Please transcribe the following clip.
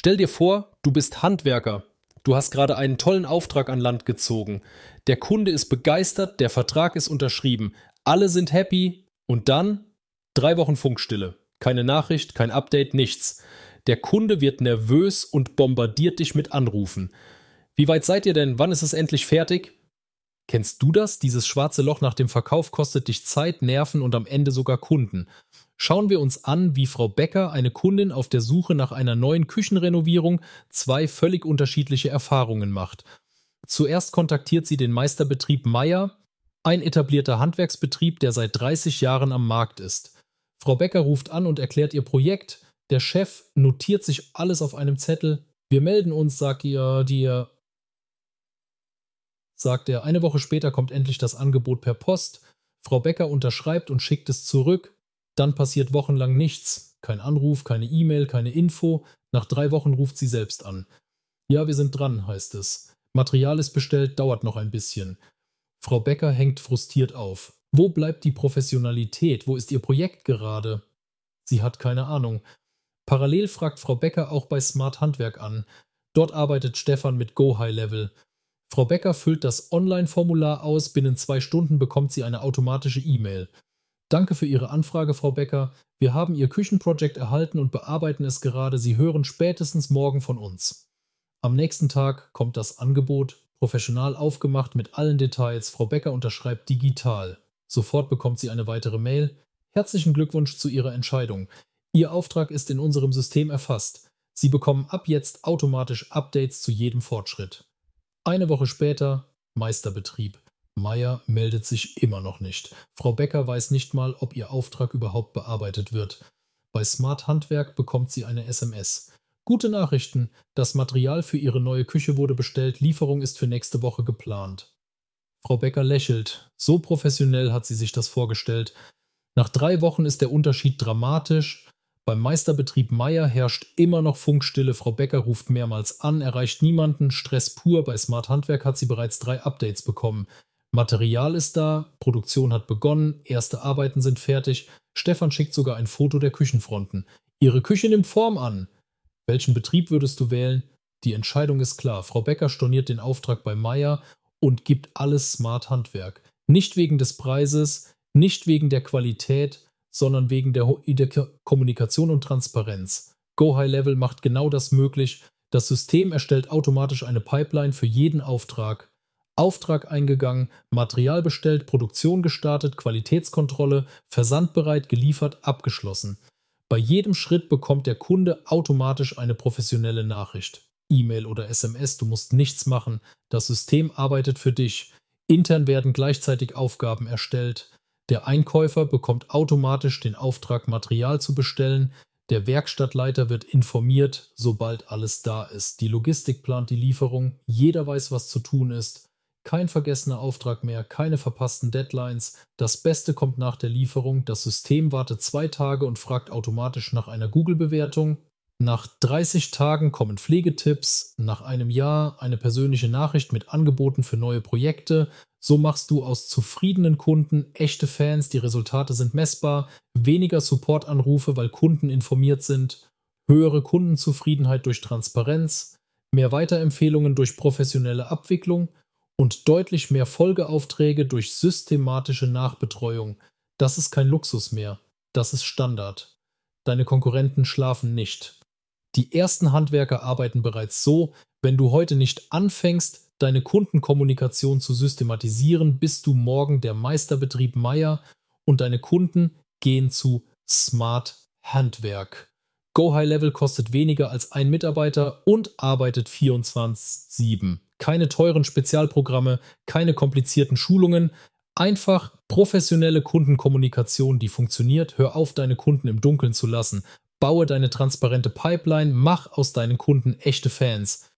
Stell dir vor, du bist Handwerker. Du hast gerade einen tollen Auftrag an Land gezogen. Der Kunde ist begeistert, der Vertrag ist unterschrieben. Alle sind happy und dann 3 Wochen Funkstille. Keine Nachricht, kein Update, nichts. Der Kunde wird nervös und bombardiert dich mit Anrufen. Wie weit seid ihr denn? Wann ist es endlich fertig? Kennst du das? Dieses schwarze Loch nach dem Verkauf kostet dich Zeit, Nerven und am Ende sogar Kunden. Schauen wir uns an, wie Frau Becker, eine Kundin auf der Suche nach einer neuen Küchenrenovierung, 2 völlig unterschiedliche Erfahrungen macht. Zuerst kontaktiert sie den Meisterbetrieb Meier, ein etablierter Handwerksbetrieb, der seit 30 Jahren am Markt ist. Frau Becker ruft an und erklärt ihr Projekt. Der Chef notiert sich alles auf einem Zettel. Wir melden uns, sagt er. Eine Woche später kommt endlich das Angebot per Post. Frau Becker unterschreibt und schickt es zurück. Dann passiert wochenlang nichts. Kein Anruf, keine E-Mail, keine Info. Nach 3 Wochen ruft sie selbst an. Ja, wir sind dran, heißt es. Material ist bestellt, dauert noch ein bisschen. Frau Becker hängt frustriert auf. Wo bleibt die Professionalität? Wo ist ihr Projekt gerade? Sie hat keine Ahnung. Parallel fragt Frau Becker auch bei Smart Handwerk an. Dort arbeitet Stefan mit Go High Level. Frau Becker füllt das Online-Formular aus, binnen 2 Stunden bekommt sie eine automatische E-Mail. Danke für Ihre Anfrage, Frau Becker. Wir haben Ihr Küchenprojekt erhalten und bearbeiten es gerade. Sie hören spätestens morgen von uns. Am nächsten Tag kommt das Angebot, professional aufgemacht mit allen Details. Frau Becker unterschreibt digital. Sofort bekommt sie eine weitere Mail. Herzlichen Glückwunsch zu Ihrer Entscheidung. Ihr Auftrag ist in unserem System erfasst. Sie bekommen ab jetzt automatisch Updates zu jedem Fortschritt. Eine Woche später, Meisterbetrieb. Meier meldet sich immer noch nicht. Frau Becker weiß nicht mal, ob ihr Auftrag überhaupt bearbeitet wird. Bei Smart Handwerk bekommt sie eine SMS. Gute Nachrichten, das Material für ihre neue Küche wurde bestellt, Lieferung ist für nächste Woche geplant. Frau Becker lächelt. So professionell hat sie sich das vorgestellt. Nach 3 Wochen ist der Unterschied dramatisch. Beim Meisterbetrieb Meier herrscht immer noch Funkstille. Frau Becker ruft mehrmals an, erreicht niemanden. Stress pur. Bei Smart Handwerk hat sie bereits 3 Updates bekommen. Material ist da, Produktion hat begonnen, erste Arbeiten sind fertig. Stefan schickt sogar ein Foto der Küchenfronten. Ihre Küche nimmt Form an. Welchen Betrieb würdest du wählen? Die Entscheidung ist klar. Frau Becker storniert den Auftrag bei Meier und gibt alles Smart Handwerk. Nicht wegen des Preises, nicht wegen der Qualität, sondern wegen der Kommunikation und Transparenz. Go High Level macht genau das möglich. Das System erstellt automatisch eine Pipeline für jeden Auftrag. Auftrag eingegangen, Material bestellt, Produktion gestartet, Qualitätskontrolle, versandbereit, geliefert, abgeschlossen. Bei jedem Schritt bekommt der Kunde automatisch eine professionelle Nachricht. E-Mail oder SMS, du musst nichts machen. Das System arbeitet für dich. Intern werden gleichzeitig Aufgaben erstellt. Der Einkäufer bekommt automatisch den Auftrag, Material zu bestellen. Der Werkstattleiter wird informiert, sobald alles da ist. Die Logistik plant die Lieferung. Jeder weiß, was zu tun ist. Kein vergessener Auftrag mehr, keine verpassten Deadlines. Das Beste kommt nach der Lieferung. Das System wartet 2 Tage und fragt automatisch nach einer Google-Bewertung. Nach 30 Tagen kommen Pflegetipps. Nach einem Jahr eine persönliche Nachricht mit Angeboten für neue Projekte. So machst du aus zufriedenen Kunden echte Fans. Die Resultate sind messbar. Weniger Supportanrufe, weil Kunden informiert sind. Höhere Kundenzufriedenheit durch Transparenz. Mehr Weiterempfehlungen durch professionelle Abwicklung. Und deutlich mehr Folgeaufträge durch systematische Nachbetreuung. Das ist kein Luxus mehr. Das ist Standard. Deine Konkurrenten schlafen nicht. Die ersten Handwerker arbeiten bereits so, wenn du heute nicht anfängst, deine Kundenkommunikation zu systematisieren, bist du morgen der Meisterbetrieb Meier und deine Kunden gehen zu Smart Handwerk. Go High Level kostet weniger als ein Mitarbeiter und arbeitet 24/7. Keine teuren Spezialprogramme, keine komplizierten Schulungen, einfach professionelle Kundenkommunikation, die funktioniert. Hör auf, deine Kunden im Dunkeln zu lassen. Baue deine transparente Pipeline, mach aus deinen Kunden echte Fans.